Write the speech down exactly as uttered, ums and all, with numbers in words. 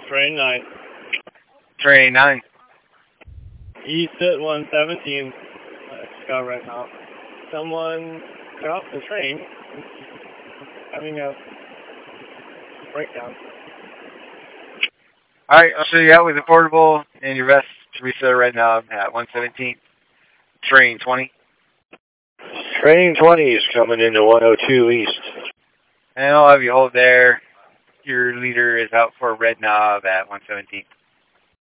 Train nine. Train nine. East at one seventeen. Let's go right now. Someone got off the train. Having a breakdown. Alright, I'll show you out with the portable and your vest to reset right now at one seventeen. Train twenty. Train twenty is coming into one oh two East. And I'll have you hold there. Your leader is out for Red Knob at one seventeen.